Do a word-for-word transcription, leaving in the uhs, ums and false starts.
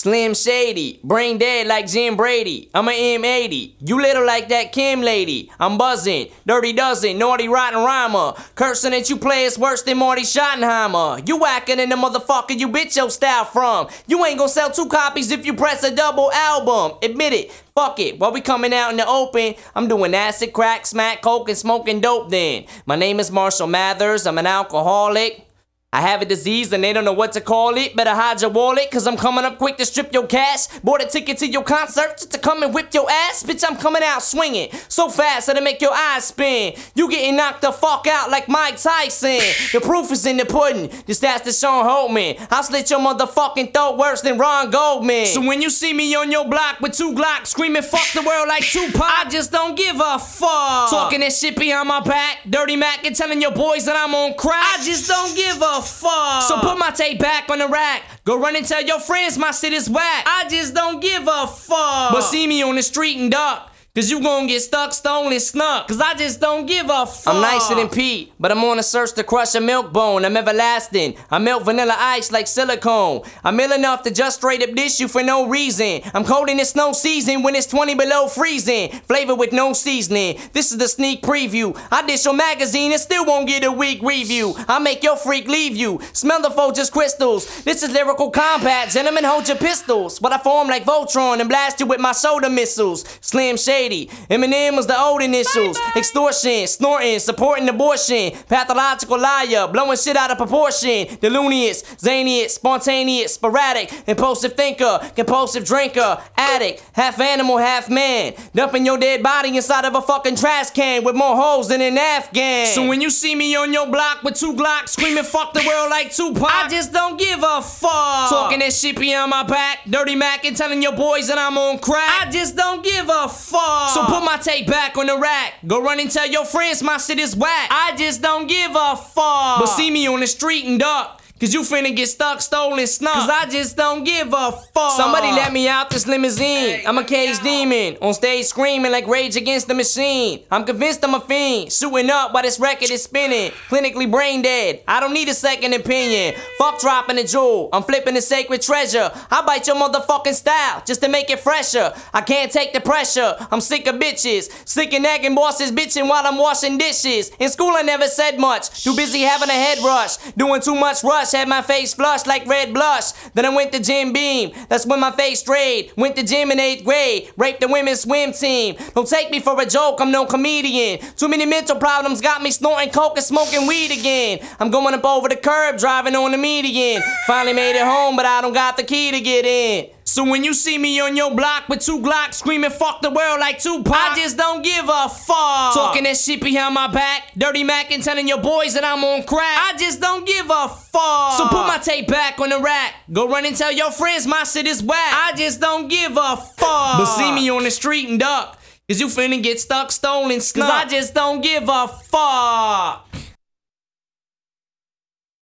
Slim Shady, brain dead like Jim Brady. I'm a M eighty, you little like that Kim lady. I'm buzzing, dirty dozen, naughty rotten rhymer. Cursing at you players worse than Marty Schottenheimer. You whacking in the motherfucker you bitch your style from. You ain't gonna sell two copies if you press a double album. Admit it, fuck it. While we coming out in the open, I'm doing acid, crack, smack, coke, and smoking dope then. My name is Marshall Mathers, I'm an alcoholic. I have a disease and they don't know what to call it. Better hide your wallet, cause I'm coming up quick to strip your cash. Bought a ticket to your concert just to come and whip your ass. Bitch, I'm coming out swinging so fast that'll make your eyes spin. You getting knocked the fuck out like Mike Tyson. The proof is in the pudding, just ask the Sean Holtman. I'll slit your motherfucking throat worse than Ron Goldman. So when you see me on your block with two Glocks screaming fuck the world like Tupac, I just don't give a fuck. Talking that shit behind my back, Dirty Mac, and telling your boys that I'm on crack, I just don't give a fuck. So put my tape back on the rack. Go run and tell your friends my shit is whack. I just don't give a fuck. But see me on the street and duck, cause you gon' get stuck, stolen, snuck. Cause I just don't give a fuck. I'm nicer than Pete, but I'm on a search to crush a milk bone. I'm everlasting. I melt vanilla ice like silicone. I'm ill enough to just straight up dish you for no reason. I'm cold in the snow season when it's twenty below freezing. Flavor with no seasoning. This is the sneak preview. I dish your magazine and still won't get a weak review. I make your freak leave you. Smell the Folgers crystals. This is lyrical combat. Gentlemen, hold your pistols. But I form like Voltron and blast you with my soda missiles. Slim Shady. Eminem was the old initials. Bye bye. Extortion, snorting, supporting abortion. Pathological liar, blowing shit out of proportion. Delunious, zanious, spontaneous, sporadic. Impulsive thinker, compulsive drinker. Addict, half animal, half man. Dumping your dead body inside of a fucking trash can with more holes than an Afghan. So when you see me on your block with two Glocks screaming fuck the world like Tupac, I just don't give a fuck. Talking that shit behind my back, Dirty Mac, and telling your boys that I'm on crack, I just don't give a fuck. So put my tape back on the rack. Go run and tell your friends my shit is whack. I just don't give a fuck. But see me on the street and duck, cause you finna get stuck, stolen, snuck. Cause I just don't give a fuck. Somebody let me out this limousine. I'm a caged demon, on stage screaming like Rage Against the Machine. I'm convinced I'm a fiend, shooting up while this record is spinning. Clinically brain dead, I don't need a second opinion. Fuck dropping a jewel, I'm flipping the sacred treasure. I bite your motherfucking style, just to make it fresher. I can't take the pressure, I'm sick of bitches. Sick of nagging bosses bitching while I'm washing dishes. In school I never said much, too busy having a head rush. Doing too much rush, had my face flushed like red blush. Then I went to Jim Beam, that's when my face strayed. Went to gym in eighth grade, raped the women's swim team. Don't take me for a joke, I'm no comedian. Too many mental problems got me snorting coke and smoking weed again. I'm going up over the curb, driving on the median. Finally made it home, but I don't got the key to get in. So when you see me on your block with two Glocks screaming fuck the world like Tupac, I just don't give a fuck. Talking that shit behind my back, Dirty Mac, and telling your boys that I'm on crack, I just don't give a fuck. So put my tape back on the rack. Go run and tell your friends my shit is whack. I just don't give a fuck. But see me on the street and duck, cause you finna get stuck, stolen, snuck. Cause I just don't give a fuck.